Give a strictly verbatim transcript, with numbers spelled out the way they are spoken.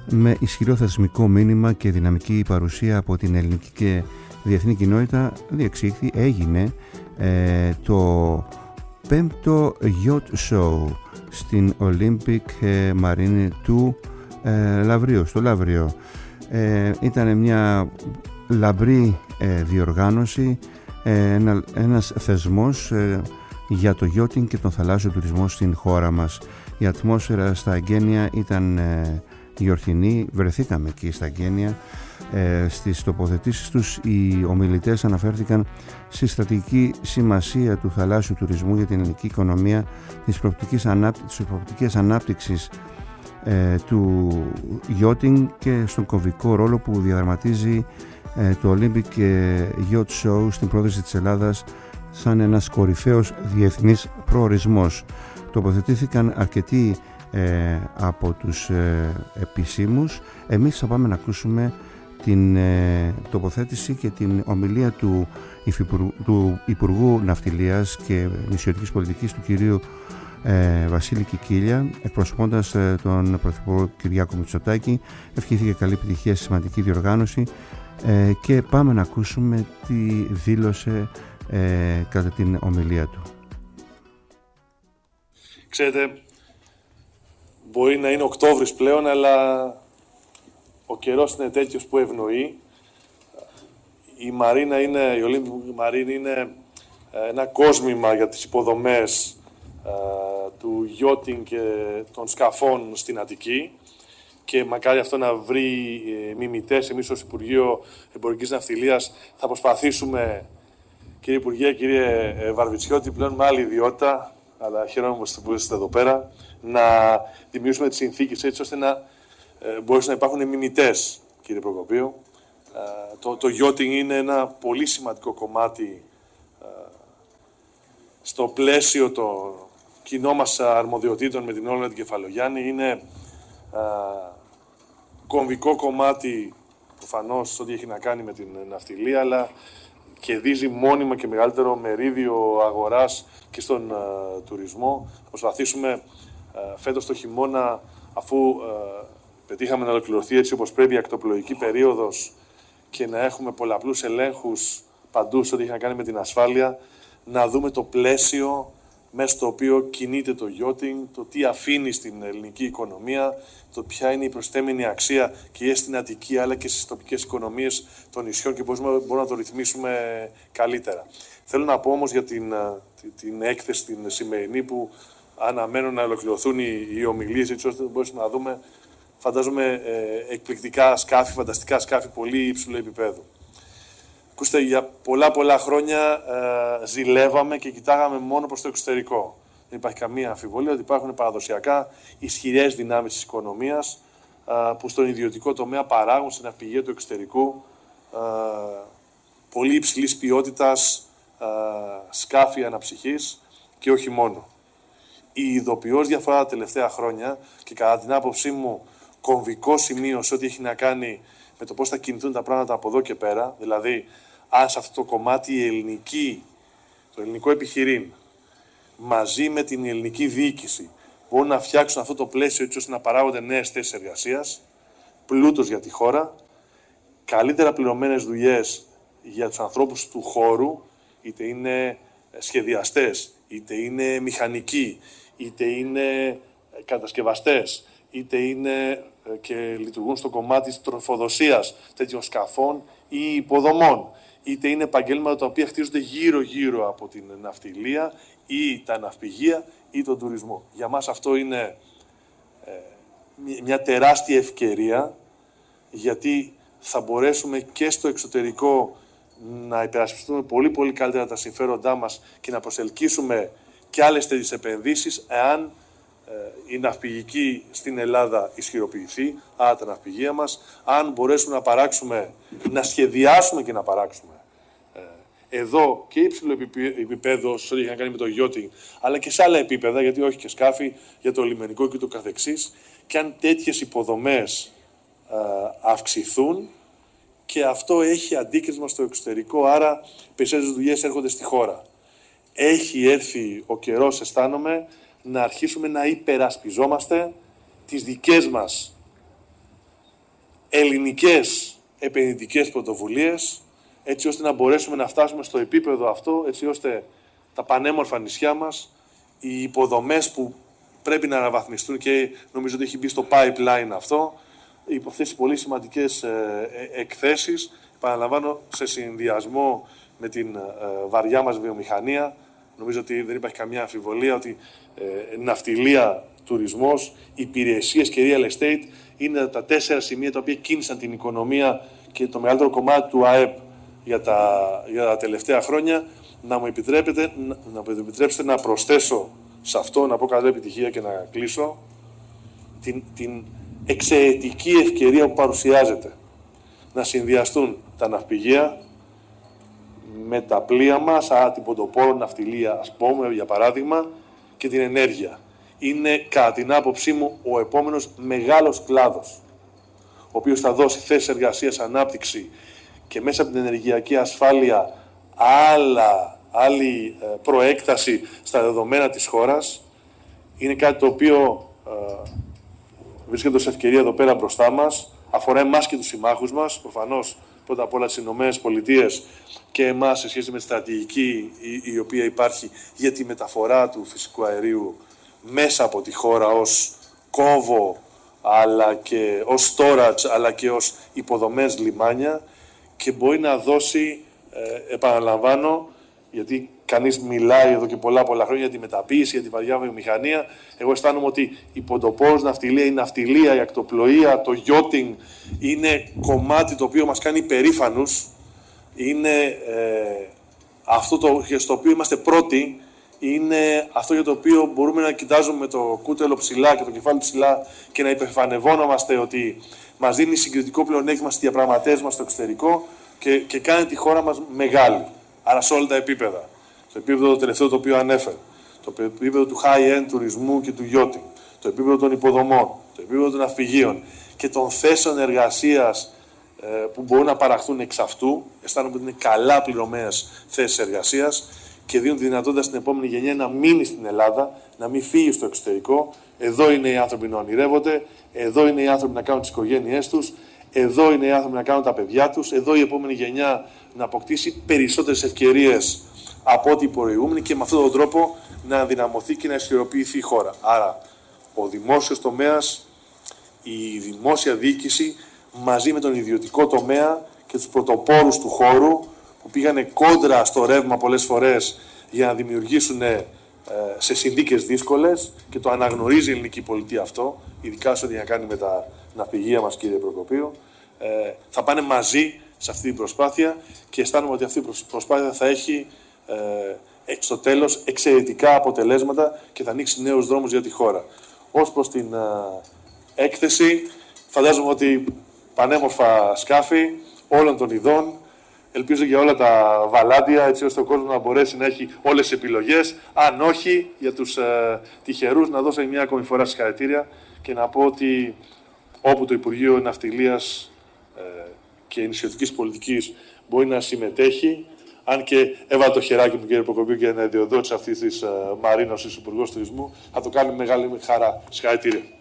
με ισχυρό θεσμικό μήνυμα και δυναμική παρουσία από την ελληνική και διεθνή κοινότητα διεξήχθη, έγινε ε, το πέμπτο Yacht Show στην Olympic Marine του ε, Λαυρίου, στο Λαύριο. Ε, ήταν μια λαμπρή ε, διοργάνωση, ε, ένα, ένας θεσμός ε, για το yachting και τον θαλάσσιο τουρισμό στην χώρα μας. Η ατμόσφαιρα στα εγγένεια ήταν ε, γιορτινή, βρεθήκαμε εκεί στα εγγένεια. Ε, στις τοποθετήσεις τους οι ομιλητές αναφέρθηκαν στη στρατηγική σημασία του θαλάσσιου τουρισμού για την ελληνική οικονομία, της προοπτικής ανάπτυξης, προοπτικές ανάπτυξης ε, του yachting και στον κομβικό ρόλο που διαδραματίζει ε, το Olympic Yacht Show στην πρόθεση της Ελλάδας σαν ένας κορυφαίος διεθνής προορισμός. Τοποθετήθηκαν αρκετοί ε, από τους ε, επισήμους. Εμείς θα πάμε να ακούσουμε την ε, τοποθέτηση και την ομιλία του, υφυπουργού, του Υπουργού Ναυτιλίας και Νησιωτικής Πολιτικής, του κυρίου ε, Βασίλη Κικίλια, εκπροσωπώντας ε, τον Πρωθυπουργό Κυριάκο Μητσοτάκη. Ευχήθηκε καλή επιτυχία στη σημαντική διοργάνωση ε, και πάμε να ακούσουμε τι δήλωσε ε, κατά την ομιλία του. Ξέρετε, μπορεί να είναι Οκτώβρης πλέον, αλλά ο καιρός είναι τέτοιος που ευνοεί. Η Μαρίνα είναι, η Olympic Marine είναι ένα κόσμημα για τις υποδομές ε, του yachting και των σκαφών στην Αττική και μακάρι αυτό να βρει ε, μιμητές. Εμείς ως Υπουργείο Εμπορικής Ναυτιλίας θα προσπαθήσουμε, κύριε Υπουργέ, κύριε Βαρβιτσιώτη, πλέον με άλλη ιδιότητα, αλλά χαίρομαι που είστε εδώ πέρα, να δημιουργήσουμε τις συνθήκες έτσι ώστε να ε, μπορούν να υπάρχουν μιμητές, κύριε Προκοπίου. Ε, το, το yachting είναι ένα πολύ σημαντικό κομμάτι ε, στο πλαίσιο των κοινών μας αρμοδιοτήτων με την Όλγα την Κεφαλογιάννη. Είναι ε, κομβικό κομμάτι, προφανώς, ό,τι έχει να κάνει με την ναυτιλία, αλλά κερδίζει μόνιμα και μεγαλύτερο μερίδιο αγοράς και στον uh, τουρισμό. Θα προσπαθήσουμε uh, φέτος το χειμώνα, αφού uh, πετύχαμε να ολοκληρωθεί έτσι όπως πρέπει η ακτοπλοϊκή περίοδος και να έχουμε πολλαπλούς ελέγχους παντού σε ό,τι έχει να κάνει με την ασφάλεια, να δούμε το πλαίσιο μέσα στο οποίο κινείται το yachting, το τι αφήνει στην ελληνική οικονομία, το ποια είναι η προσθέμενη αξία και στην Αττική αλλά και στις τοπικές οικονομίες των νησιών και πώς μπορούμε να το ρυθμίσουμε καλύτερα. Θέλω να πω όμως για την, την έκθεση την σημερινή που αναμένω να ολοκληρωθούν οι, οι ομιλίες έτσι ώστε να μπορέσουμε να δούμε, φαντάζομαι, ε, εκπληκτικά σκάφη, φανταστικά σκάφη πολύ υψηλού επίπεδου. Ακούστε, για πολλά πολλά χρόνια ε, ζηλεύαμε και κοιτάγαμε μόνο προς το εξωτερικό. Δεν υπάρχει καμία αμφιβολία ότι υπάρχουν παραδοσιακά ισχυρές δυνάμεις της οικονομίας ε, που στον ιδιωτικό τομέα παράγουν στην ναυπηγεία του εξωτερικού ε, πολύ υψηλής ποιότητας ε, σκάφη αναψυχής και όχι μόνο. Η ειδοποιώς διαφορά τα τελευταία χρόνια και κατά την άποψή μου κομβικό σημείο σε ό,τι έχει να κάνει με το πώς θα κινηθούν τα πράγματα από εδώ και πέρα, δηλαδή αν σε αυτό το κομμάτι η ελληνική, το ελληνικό επιχειρήν μαζί με την ελληνική διοίκηση μπορούν να φτιάξουν αυτό το πλαίσιο έτσι ώστε να παράγονται νέες θέσεις εργασίας, πλούτος για τη χώρα, καλύτερα πληρωμένες δουλειές για τους ανθρώπους του χώρου, είτε είναι σχεδιαστές, είτε είναι μηχανικοί, είτε είναι κατασκευαστές, είτε είναι και λειτουργούν στο κομμάτι της τροφοδοσίας τέτοιων σκαφών ή υποδομών, είτε είναι επαγγέλματα τα οποία χτίζονται γύρω-γύρω από την ναυτιλία ή τα ναυπηγεία ή τον τουρισμό. Για μας αυτό είναι ε, μια τεράστια ευκαιρία, γιατί θα μπορέσουμε και στο εξωτερικό να υπερασπιστούμε πολύ πολύ καλύτερα τα συμφέροντά μας και να προσελκύσουμε και άλλες τέτοιες επενδύσεις εάν η ναυπηγική στην Ελλάδα ισχυροποιηθεί, άρα τα ναυπηγεία μας, αν μπορέσουμε να παράξουμε, να σχεδιάσουμε και να παράξουμε ε, εδώ και υψηλό επίπεδο σε ό,τι έχει να κάνει με το yachting, αλλά και σε άλλα επίπεδα, γιατί όχι και σκάφη, για το λιμενικό και το καθεξής, και αν τέτοιες υποδομές ε, αυξηθούν και αυτό έχει αντίκρισμα στο εξωτερικό, άρα περισσότερες δουλειές έρχονται στη χώρα. Έχει έρθει ο καιρός, αισθάνομαι, να αρχίσουμε να υπερασπιζόμαστε τις δικές μας ελληνικές επενδυτικές πρωτοβουλίες, έτσι ώστε να μπορέσουμε να φτάσουμε στο επίπεδο αυτό, έτσι ώστε τα πανέμορφα νησιά μας, οι υποδομές που πρέπει να αναβαθμιστούν και νομίζω ότι έχει μπει στο pipeline αυτό, υπό αυτές τις πολύ σημαντικές εκθέσεις, επαναλαμβάνω, σε συνδυασμό με την βαριά μας βιομηχανία, νομίζω ότι δεν υπάρχει καμία αμφιβολία ότι ναυτιλία, τουρισμός, υπηρεσίες και real estate είναι τα τέσσερα σημεία τα οποία κίνησαν την οικονομία και το μεγαλύτερο κομμάτι του ΑΕΠ για τα, για τα τελευταία χρόνια. Να μου επιτρέπετε να, να μου επιτρέψετε να προσθέσω σε αυτό, να πω καλή επιτυχία και να κλείσω, την, την εξαιρετική ευκαιρία που παρουσιάζεται να συνδυαστούν τα ναυπηγεία με τα πλοία μας, άρα την ποντοπόρο ναυτιλία, ας πούμε, για παράδειγμα, και την ενέργεια. Είναι, κατά την άποψή μου, ο επόμενος μεγάλος κλάδος, ο οποίος θα δώσει θέσεις εργασίας, ανάπτυξη και μέσα από την ενεργειακή ασφάλεια άλλα, άλλη προέκταση στα δεδομένα της χώρας. Είναι κάτι το οποίο ε, βρίσκεται σε ευκαιρία εδώ πέρα μπροστά μας, αφορά εμάς και τους συμμάχους μας, προφανώς πρώτα απ' όλα τις Ηνωμένες Πολιτείες και εμάς σε σχέση με τη στρατηγική η, η οποία υπάρχει για τη μεταφορά του φυσικού αερίου μέσα από τη χώρα ως κόβο, αλλά και ως storage, αλλά και ως υποδομές λιμάνια, και μπορεί να δώσει, ε, επαναλαμβάνω, γιατί κανείς μιλάει εδώ και πολλά πολλά χρόνια για τη μεταποίηση, για τη βαριά βιομηχανία. Εγώ αισθάνομαι ότι η ποντοπόρος ναυτιλία, η ναυτιλία, η ακτοπλοεία, το yachting είναι κομμάτι το οποίο μας κάνει περήφανους. Είναι ε, αυτό το, στο οποίο είμαστε πρώτοι. Είναι αυτό για το οποίο μπορούμε να κοιτάζουμε με το κούτελο ψηλά και το κεφάλι ψηλά και να υπερφανευόμαστε ότι μας δίνει συγκριτικό πλεονέκτημα στις διαπραγματεύσεις μας στο εξωτερικό και, και κάνει τη χώρα μας μεγάλη. Άρα σε όλα τα επίπεδα. Το επίπεδο το τελευταίο το οποίο ανέφερε, το επίπεδο του high-end τουρισμού και του yachting, το επίπεδο των υποδομών, το επίπεδο των ναυπηγείων και των θέσεων εργασίας ε, που μπορούν να παραχθούν εξ αυτού. Αισθάνομαι ότι είναι καλά πληρωμένες θέσεις εργασίας και δίνουν τη δυνατότητα στην επόμενη γενιά να μείνει στην Ελλάδα, να μην φύγει στο εξωτερικό. Εδώ είναι οι άνθρωποι να ονειρεύονται, εδώ είναι οι άνθρωποι να κάνουν τις οικογένειές τους, εδώ είναι οι άνθρωποι να κάνουν τα παιδιά τους, εδώ η επόμενη γενιά να αποκτήσει περισσότερες ευκαιρίες από ό,τι οι προηγούμενοι και με αυτόν τον τρόπο να δυναμωθεί και να ισχυροποιηθεί η χώρα. Άρα, ο δημόσιος τομέας, η δημόσια διοίκηση μαζί με τον ιδιωτικό τομέα και τους πρωτοπόρους του χώρου που πήγανε κόντρα στο ρεύμα πολλές φορές για να δημιουργήσουν ε, σε συνθήκες δύσκολες, και το αναγνωρίζει η ελληνική πολιτεία αυτό, ειδικά σε ό,τι να κάνει με τα ναυπηγεία μας, κύριε Προκοπίου, ε, θα πάνε μαζί σε αυτή την προσπάθεια και αισθάνομαι ότι αυτή η προσπάθεια θα έχει ε, στο τέλος εξαιρετικά αποτελέσματα και θα ανοίξει νέους δρόμους για τη χώρα. Ως προς την ε, έκθεση, φαντάζομαι ότι πανέμορφα σκάφη όλων των ειδών, ελπίζω για όλα τα βαλάντια, έτσι ώστε ο κόσμος να μπορέσει να έχει όλες τις επιλογές. Αν όχι, για τους ε, τυχερούς, να δώσω μια ακόμη φορά συγχαρητήρια και να πω ότι όπου το Υπουργείο Ναυτιλίας ε, και Νησιωτικής Πολιτικής μπορεί να συμμετέχει, αν και έβαλε το χεράκι μου, κύριε Προκοπίου, και να ιδιοδότησε αυτή τη uh, Μαρίνος, Υπουργός Τουρισμού, θα το κάνει με μεγάλη χαρά. Συγχαρητήρια.